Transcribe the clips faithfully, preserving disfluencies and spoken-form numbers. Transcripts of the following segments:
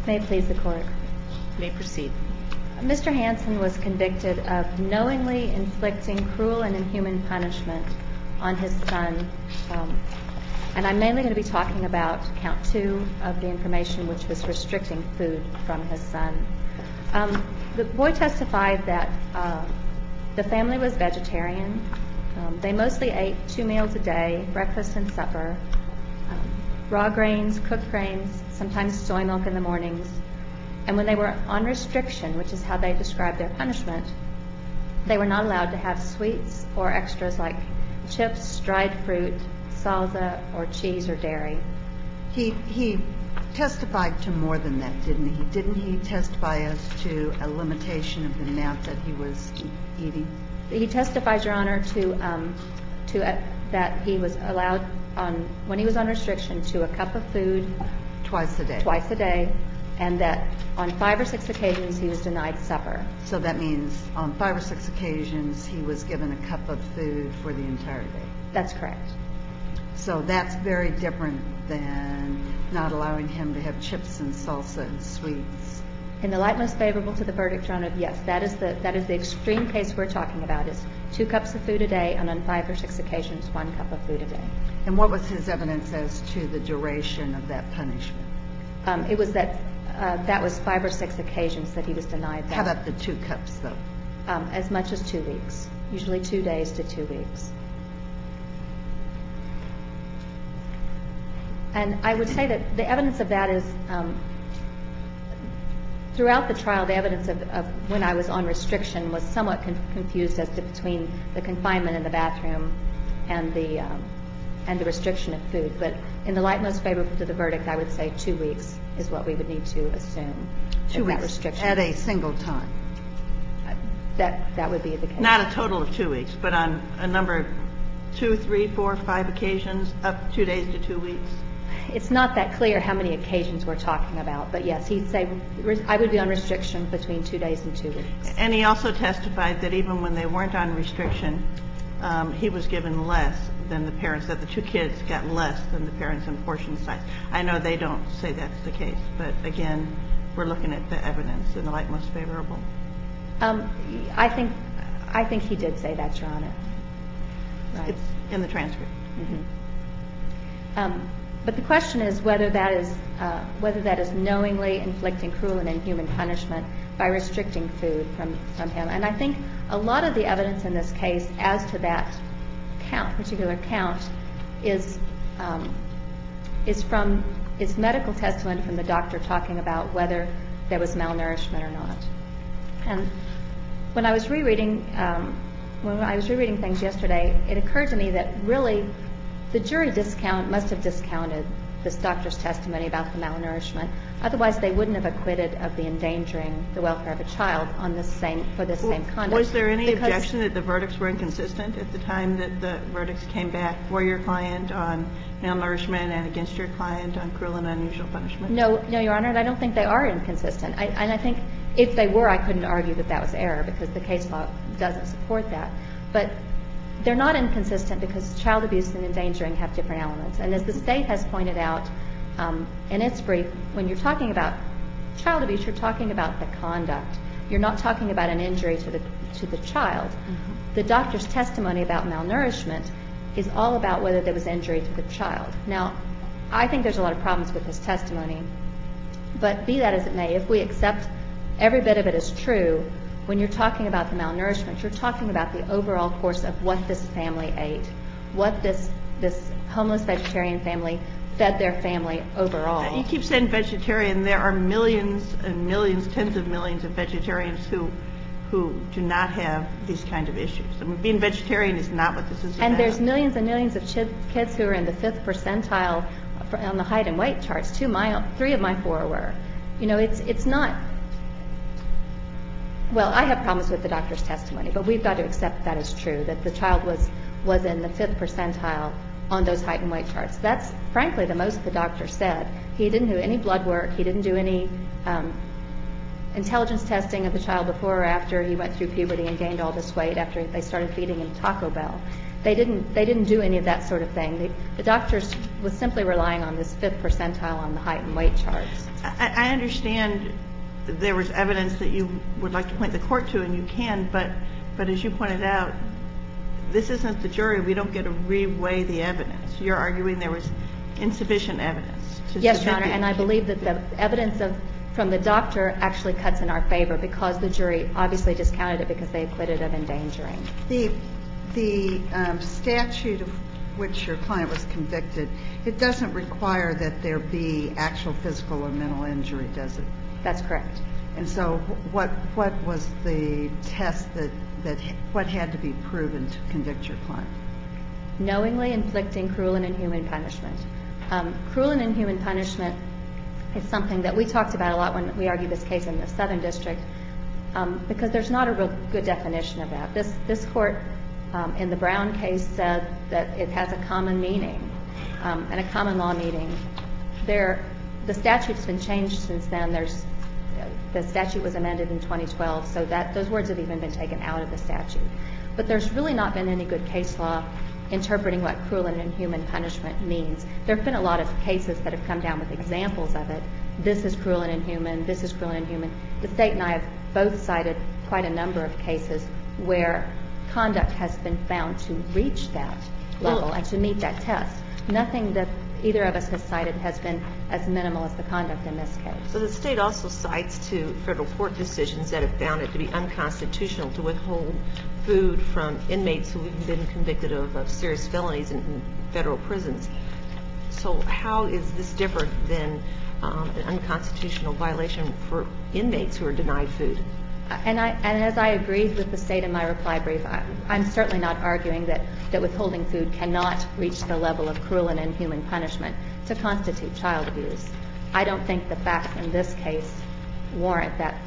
May it please the Court. You may proceed. Mister Hansen was convicted of knowingly inflicting cruel and inhuman punishment on his son. Um, and I'm mainly going to be talking about count two of the information, which was restricting food from his son. Um, the boy testified that uh, the family was vegetarian. Um, they mostly ate two meals a day, breakfast and supper, um, raw grains, cooked grains, sometimes soy milk in the mornings. And when they were on restriction, which is how they described their punishment, they were not allowed to have sweets or extras like chips, dried fruit, salsa, or cheese or dairy. He he testified to more than that, didn't he? Didn't he testify as to a limitation of the amount that he was eating? He testified, Your Honor, to um, to uh, that he was allowed on when he was on restriction to a cup of food twice a day. Twice a day, and that on five or six occasions he was denied supper. So that means on five or six occasions he was given a cup of food for the entire day. That's correct. So that's very different than not allowing him to have chips and salsa and sweets. In the light most favorable to the verdict, Your Honor, yes, that is the that is the extreme case we're talking about, is two cups of food a day, and on five or six occasions, one cup of food a day. And what was his evidence as to the duration of that punishment? Um, it was that uh, that was five or six occasions that he was denied that. How about the two cups, though? Um, as much as two weeks, usually two days to two weeks. And I would say that the evidence of that is, um, throughout the trial, the evidence of, of when I was on restriction was somewhat con- confused as to between the confinement in the bathroom and the um, and the restriction of food. But in the light most favorable to the verdict, I would say two weeks is what we would need to assume. Two weeks that restriction. At a single time. That that would be the case. Not a total of two weeks, but on a number of two, three, four, five occasions, up two days to two weeks. It's not that clear how many occasions we're talking about, but yes, he'd say I would be on restriction between two days and two weeks. And he also testified that even when they weren't on restriction, um, he was given less than the parents, that the two kids got less than the parents in portion size. I know they don't say that's the case, but again, we're looking at the evidence in the light most favorable. Um, I think I think he did say that, Your Honor. Right. It's in the transcript. Mm-hmm. Um, but the question is whether that is uh, whether that is knowingly inflicting cruel and inhuman punishment by restricting food from, from him. And I think a lot of the evidence in this case as to that count, particular count, is um, is from is medical testimony from the doctor talking about whether there was malnourishment or not. And when I was rereading um, when I was rereading things yesterday, it occurred to me that really the jury discount must have discounted this doctor's testimony about the malnourishment. Otherwise, they wouldn't have acquitted of the endangering the welfare of a child on this same for this same conduct. Was there any because objection that the verdicts were inconsistent at the time that the verdicts came back for your client on malnourishment and against your client on cruel and unusual punishment? No, no, Your Honor, and I don't think they are inconsistent. I, and I think if they were, I couldn't argue that that was error because the case law doesn't support that. But they're not inconsistent because child abuse and endangering have different elements. And as the state has pointed out um, in its brief, when you're talking about child abuse, you're talking about the conduct. You're not talking about an injury to the to the child. Mm-hmm. The doctor's testimony about malnourishment is all about whether there was injury to the child. Now, I think there's a lot of problems with his testimony, but be that as it may, if we accept every bit of it as true, when you're talking about the malnourishment, you're talking about the overall course of what this family ate, what this this homeless vegetarian family fed their family overall. You keep saying vegetarian. There are millions and millions, tens of millions of vegetarians who who do not have these kind of issues. I mean, being vegetarian is not what this is about. And there's millions and millions of ch- kids who are in the fifth percentile on the height and weight charts. Two, my three of my four were. You know, it's it's not. Well, I have problems with the doctor's testimony, but we've got to accept that as true, that the child was was in the fifth percentile on those height and weight charts. That's, frankly, the most the doctor said. He didn't do any blood work. He didn't do any um, intelligence testing of the child before or after he went through puberty and gained all this weight after they started feeding him Taco Bell. They didn't they didn't do any of that sort of thing. The, the doctor was simply relying on this fifth percentile on the height and weight charts. I, I understand there was evidence that you would like to point the court to, and you can, but, but as you pointed out, this isn't the jury. We don't get to re-weigh the evidence. You're arguing there was insufficient evidence. To yes, Your Honor, and I believe that the evidence of from the doctor actually cuts in our favor because the jury obviously discounted it because they acquitted of endangering. The the um, statute of which your client was convicted, it doesn't require that there be actual physical or mental injury, does it? That's correct. And so what what was the test that, that what had to be proven to convict your client? Knowingly inflicting cruel and inhuman punishment. Um, cruel and inhuman punishment is something that we talked about a lot when we argued this case in the Southern District um, because there's not a real good definition of that. This, this court um, in the Brown case said that it has a common meaning um, and a common law meaning. There, the statute's been changed since then. There's The statute was amended in twenty twelve, so that those words have even been taken out of the statute. But there's really not been any good case law interpreting what cruel and inhuman punishment means. There have been a lot of cases that have come down with examples of it. This is cruel and inhuman. This is cruel and inhuman. The state and I have both cited quite a number of cases where conduct has been found to reach that level and to meet that test. Nothing that either of us has cited has been as minimal as the conduct in this case. So the state also cites two federal court decisions that have found it to be unconstitutional to withhold food from inmates who have been convicted of, of serious felonies in, in federal prisons. So how is this different than um, an unconstitutional violation for inmates who are denied food? And, I, and as I agreed with the state in my reply brief, I, I'm certainly not arguing that, that withholding food cannot reach the level of cruel and inhuman punishment to constitute child abuse. I don't think the facts in this case warrant that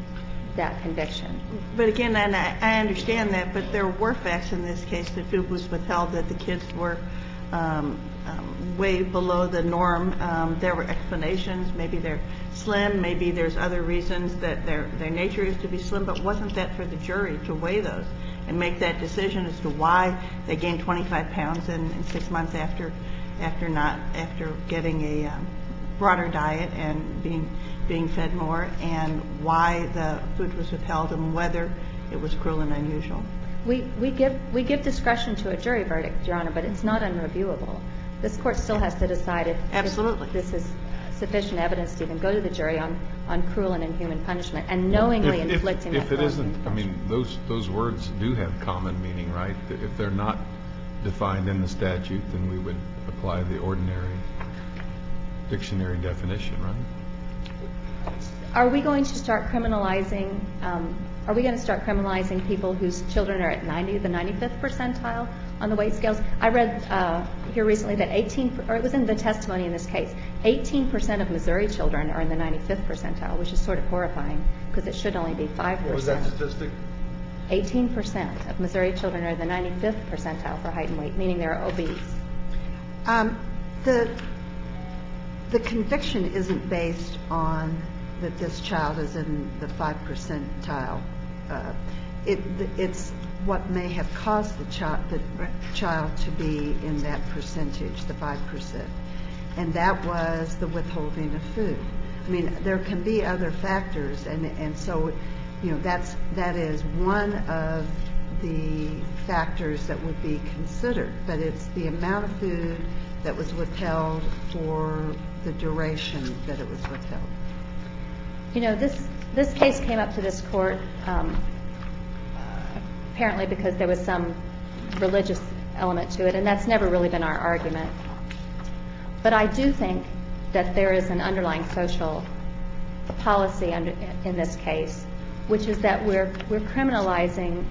that conviction. But again, and I, I understand that, but there were facts in this case that food was withheld, that the kids were um, um, way below the norm. Um, there were explanations. Maybe they're slim. Maybe there's other reasons that their their nature is to be slim. But wasn't that for the jury to weigh those and make that decision as to why they gained twenty-five pounds in, in six months after after not after getting a um, broader diet and being being fed more, and why the food was withheld and whether it was cruel and unusual? We we give we give discretion to a jury verdict, Your Honor, but it's not unreviewable. This court still has to decide if, Absolutely. if this is sufficient evidence to even go to the jury on, on cruel and inhuman punishment and knowingly if, inflicting if, that if it isn't, I mean, those those words do have common meaning, right? If they're not defined in the statute, then we would apply the ordinary dictionary definition, right? Are we going to start criminalizing? Um, are we going to start criminalizing people whose children are at ninety, the ninety-fifth percentile on the weight scales? I read uh, here recently that eighteen, or it was in the testimony in this case, eighteen percent of Missouri children are in the ninety-fifth percentile, which is sort of horrifying because it should only be five percent. What was that statistic? eighteen percent of Missouri children are in the ninety-fifth percentile for height and weight, meaning they're obese. Um, the the conviction isn't based on that this child is in the five percentile. Uh, it, it's what may have caused the child, the child to be in that percentage, the five percent. And that was the withholding of food. I mean, there can be other factors, and, and so, you know, that's, that is one of the factors that would be considered, but it's the amount of food that was withheld for the duration that it was withheld. You know, this this case came up to this court um, apparently because there was some religious element to it, and that's never really been our argument. But I do think that there is an underlying social policy under, in this case, which is that we're we're criminalizing.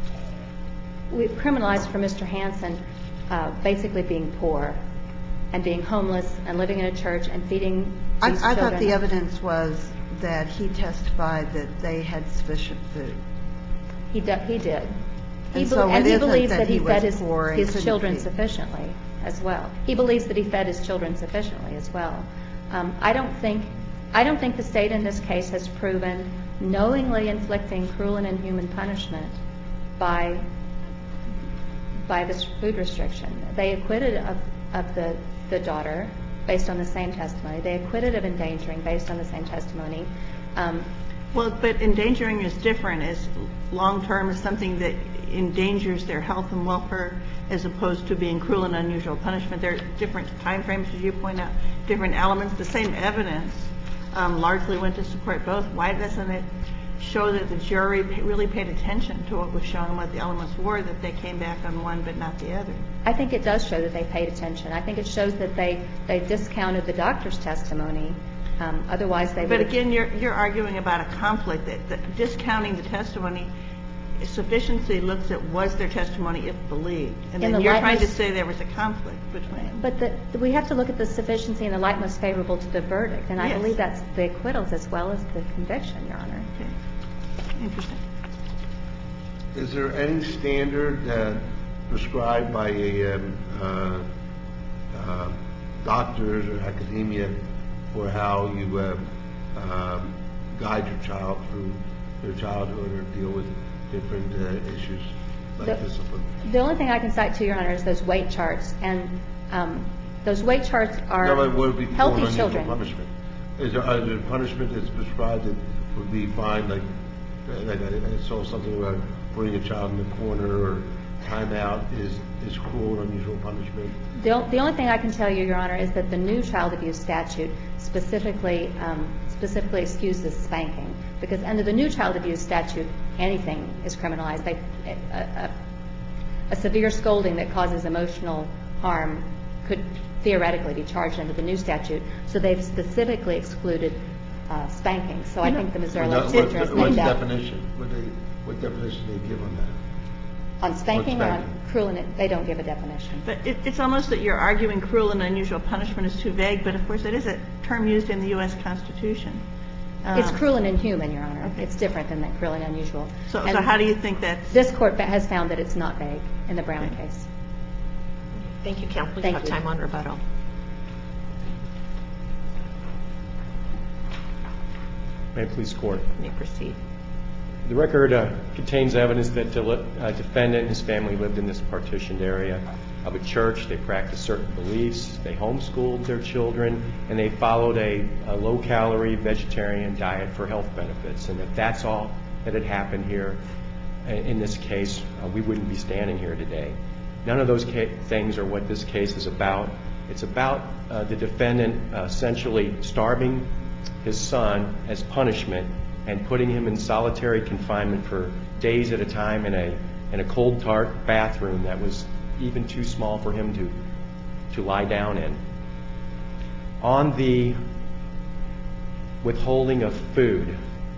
We've criminalized for Mister Hansen uh, basically being poor and being homeless and living in a church and feeding these I, I children. thought the evidence was that he testified that they had sufficient food. He, do, he did. He And be, so and it he isn't believes that that he, he fed was his, poor and his couldn't children feed. sufficiently as well. He believes that he fed his children sufficiently as well. Um, I don't think I don't think the state in this case has proven knowingly inflicting cruel and inhuman punishment by by this food restriction. They acquitted of, of the, the daughter based on the same testimony. They acquitted of endangering based on the same testimony. Um, Well, but endangering is different. As long-term is something that endangers their health and welfare as opposed to being cruel and unusual punishment. There are different time frames, as you point out, different elements. The same evidence um, largely went to support both. Why doesn't it show that the jury really paid attention to what was shown and what the elements were, that they came back on one but not the other? I think it does show that they paid attention. I think it shows that they, they discounted the doctor's testimony. Um, otherwise, they would. But again, you're you're arguing about a conflict. That, that discounting the testimony, sufficiency looks at was their testimony if believed, and then the you're light trying to most- say there was a conflict between. But the, we have to look at the sufficiency in the light most favorable to the verdict, and I Yes. believe that's the acquittals as well as the conviction, Your Honor. Okay. Interesting. Is there any standard uh, prescribed by a um, uh, uh, doctors or academia for how you uh, um, guide your child through their childhood or deal with different uh, issues like The- discipline? The only thing I can cite to Your Honor is those weight charts, and um, those weight charts are No, but would it be cruel and healthy unusual children. punishment? Is there, is there punishment that's prescribed that would be fine, like, like I, I saw something about putting a child in the corner or timeout is, is cruel and unusual punishment? The, o- the only thing I can tell you, Your Honor, is that the new child abuse statute specifically um, specifically excuses spanking, because under the new child abuse statute, anything is criminalized. They, a, a, a severe scolding that causes emotional harm could theoretically be charged under the new statute. So they've specifically excluded uh, spanking. So I think the Missouri What- legislature has what- What's made the that. definition? What they, what definition they give on that? On spanking or on spanking? cruel, and they don't give a definition. But it, it's almost that you're arguing cruel and unusual punishment is too vague, but of course it is a term used in the U S Constitution. It's Um, cruel and inhuman, Your Honor. Okay. It's different than that cruel and unusual. So, And so how do you think that's? This court fa- has found that it's not vague in the Brown Okay. case. Thank you, counsel. You Thank have you. time on rebuttal. May it please the Court. You may proceed. The record uh, contains evidence that the uh, defendant and his family lived in this partitioned area of a church. They practiced certain beliefs. They homeschooled their children, and they followed a, a low-calorie vegetarian diet for health benefits. And if that's all that had happened here uh, in this case, uh, we wouldn't be standing here today. None of those ca- things are what this case is about. It's about uh, the defendant uh, essentially starving his son as punishment and putting him in solitary confinement for days at a time in a in a cold, dark bathroom that was even too small for him to to lie down in. On the withholding of food,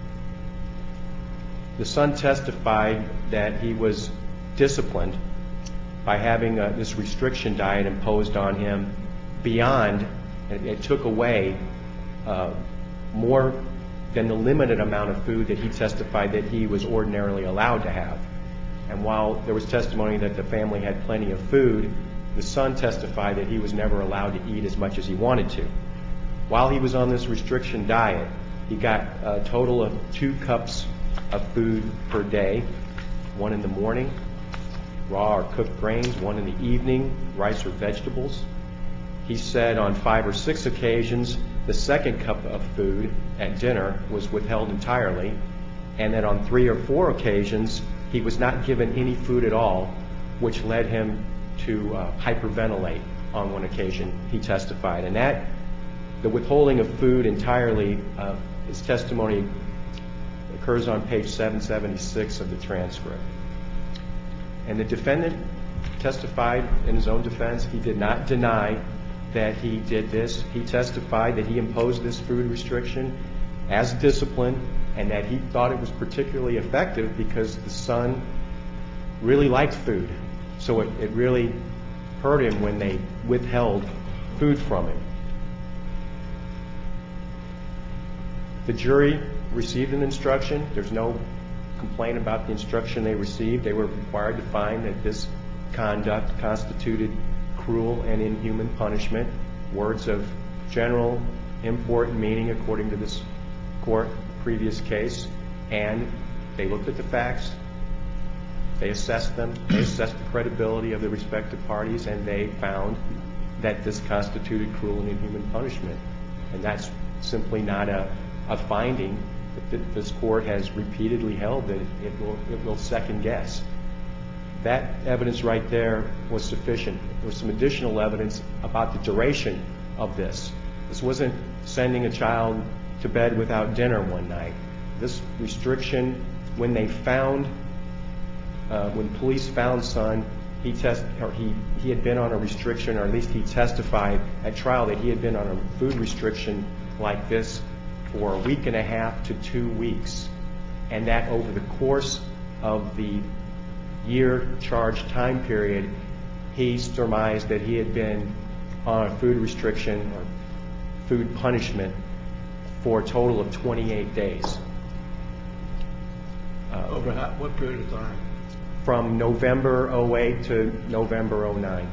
the son testified that he was disciplined by having uh, this restriction diet imposed on him beyond, it, it took away uh, more than the limited amount of food that he testified that he was ordinarily allowed to have. And while there was testimony that the family had plenty of food, the son testified that he was never allowed to eat as much as he wanted to. While he was on this restriction diet, he got a total of two cups of food per day, one in the morning, raw or cooked grains, one in the evening, rice or vegetables. He said on five or six occasions the second cup of food at dinner was withheld entirely, and that on three or four occasions he was not given any food at all, which led him to uh, hyperventilate on one occasion, he testified. And that, the withholding of food entirely, uh, his testimony occurs on page seven seventy-six of the transcript. And the defendant testified in his own defense. He did not deny that he did this. He testified that he imposed this food restriction as discipline and that he thought it was particularly effective because the son really liked food. So it, it really hurt him when they withheld food from him. The jury received an instruction. There's no complaint about the instruction they received. They were required to find that this conduct constituted cruel and inhuman punishment, words of general import and meaning according to this court previous case, and they looked at the facts, they assessed them, they assessed the credibility of the respective parties, and they found that this constituted cruel and inhuman punishment. And that's simply not a, a finding that this Court has repeatedly held that it will, it will second guess. That evidence right there was sufficient. There was some additional evidence about the duration of this. This wasn't sending a child to bed without dinner one night. This restriction, when they found, uh, when police found Son, he test, or he, he had been on a restriction, or at least he testified at trial that he had been on a food restriction like this for a week and a half to two weeks. And that over the course of the year charged time period, he surmised that he had been on a food restriction or food punishment for a total of twenty-eight days. Uh, Over how, what period of time? From November oh eight to November oh nine.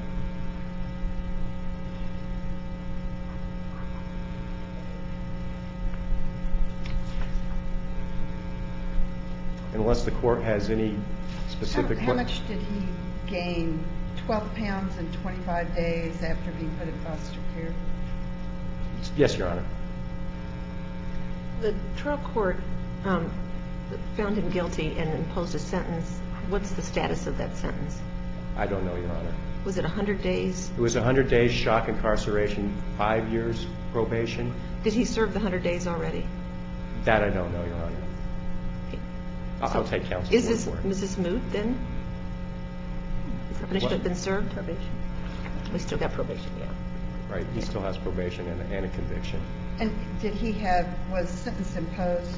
Unless the Court has any specific... How, how much did he gain? twelve pounds in twenty-five days after being put in foster care? Yes, Your Honor. The trial court um, found him guilty and imposed a sentence. What's the status of that sentence? I don't know, Your Honor. Was it one hundred days? It was one hundred days shock incarceration, five years probation. Did he serve the one hundred days already? That I don't know, Your Honor. Okay. I'll, So I'll take counsel's Is word this, for it. is this moot then? Has the punishment What? been served? Probation. We still got probation, yeah. Right. He still has probation and, and a conviction. And did he have, was sentence imposed?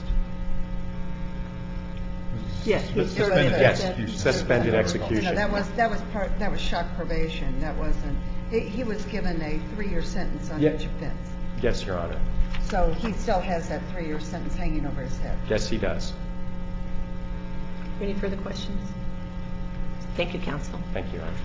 Yes, he served Suspended it. Yes, suspended No, execution. no, that was, that was part, that was shock probation. That wasn't, he, he was given a three-year sentence on Yeah. each offense. Yes, Your Honor. So he still has that three-year sentence hanging over his head. Yes, he does. Any further questions? Thank you, counsel. Thank you, Your Honor.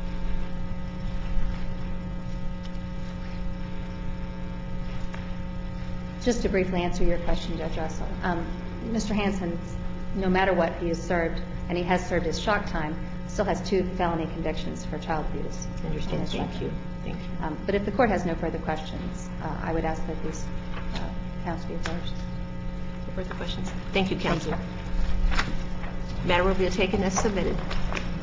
Just to briefly answer your question, Judge Russell, um, Mister Hansen, no matter what he has served, and he has served his shock time, still has two felony convictions for child abuse. I understand. on his Thank record. you. Thank you. Um, but if the Court has no further questions, uh, I would ask that these uh, counts be adjourned. Further questions? Thank you, counsel. Matter will be taken as submitted.